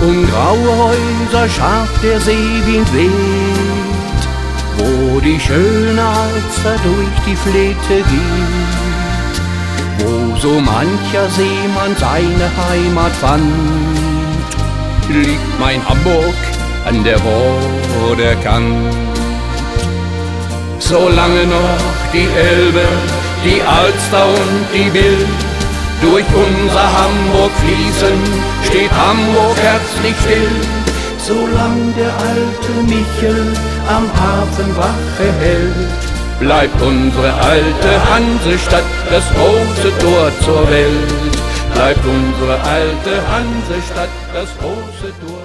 Um graue Häuser scharf der Seewind weht, wo die schöne Alster durch die Fläte geht, wo so mancher Seemann seine Heimat fand, liegt mein Hamburg an der Vorderkant. Solange noch die Elbe, die Alster und die Bild durch unser Hamburg fließen, steht Hamburg herzlich still. Solang der alte Michel am Hafen Wache hält, bleibt unsere alte Hansestadt das große Tor zur Welt. Bleibt unsere alte Hansestadt das große Tor.